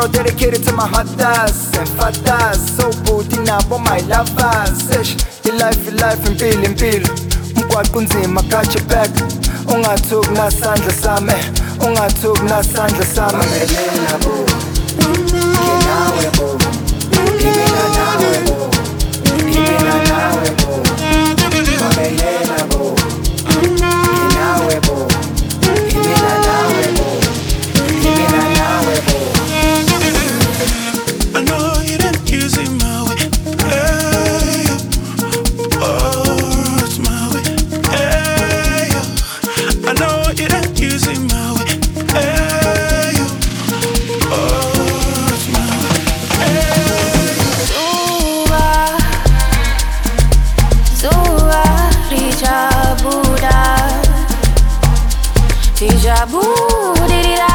song dedicated to my hunters and fathers. So booty nabo my lovers. Life impilo umgwaqo unzima catch it back. Ungathuki nasandla sami, ungathuki nasandla sami. Mamelena bo, nginawe bo, ngimina nawe bo, ngimina nawe bo. Mamelena bo, nginawe bo, ngimina nawe bo, ngimina nawe bo. I know you didn't use it my way. Hey, oh, it's my way. Hey, I know you didn't use it my way. Hey, oh, it's my way. Hey, Zua, Tija Buddha,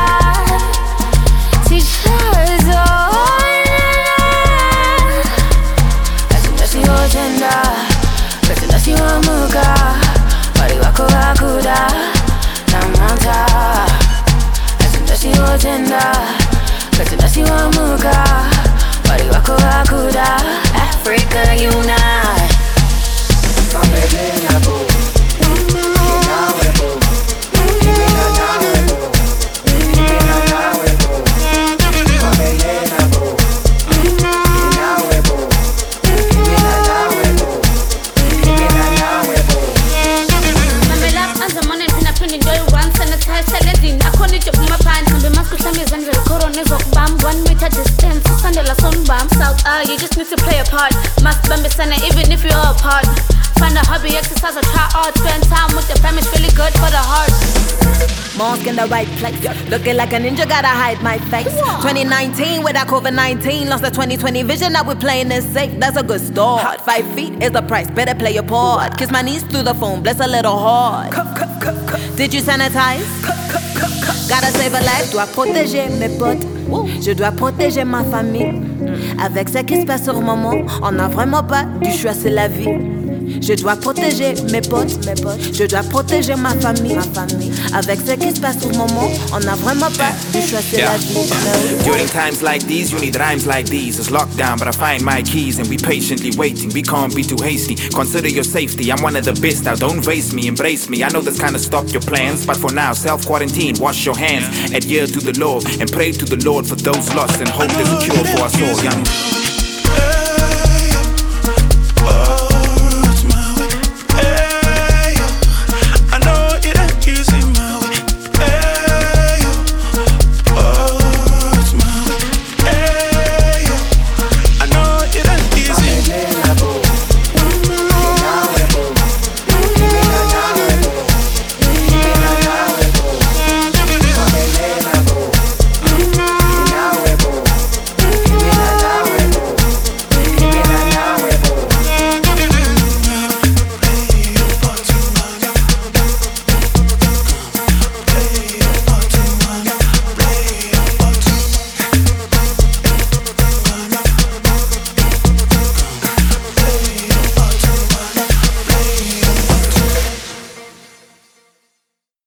Nasi wa muka, wali wako wakuda na manta. Nasi wa tenda, nasi wa muka, wali wako wakuda. Africa unite. Mamelena bo, nginawe bo, ngimina nawe bo, ngimina nawe bo. Mamelena bo, nginawe bo, ngimina nawe bo, ngimina nawe bo. Mamela anza mane pinapindi ndio one sanitize saladin akoni job mapani kambe mask kuhlangeza nje corona zokubamba 1 meter distance sandela sonbam south you just need to play a part must bambisana even if you're apart. Find a hobby, exercise or try art. Spend time with your family, it's really good for the heart. Mosque in the right place. Looking like a ninja, gotta hide my face. 2019 with that COVID-19. Lost the 2020 vision, now we're playing this safe. That's a good start. 5 feet is the price, better play your part. Kiss my knees through the phone, bless a little hard. Did you sanitize? Gotta save a life, dois protéger mes potes. Je dois protéger ma famille. Avec ce qui se passe sur le moment, on n'a vraiment pas du choix, c'est la vie. Je dois protéger mes potes, je dois protéger ma famille. Avec ce qui se passe au moment, on n'a vraiment pas du choix, c'est la vie. During times like these, you need rhymes like these. It's lockdown, but I find my keys and we patiently waiting. We can't be too hasty. Consider your safety. I'm one of the best now. Don't face me, embrace me. I know this kind of stopped your plans, but for now, self-quarantine. Wash your hands, adhere to the law, and pray to the Lord for those lost and hope there's a cure for us all. Young.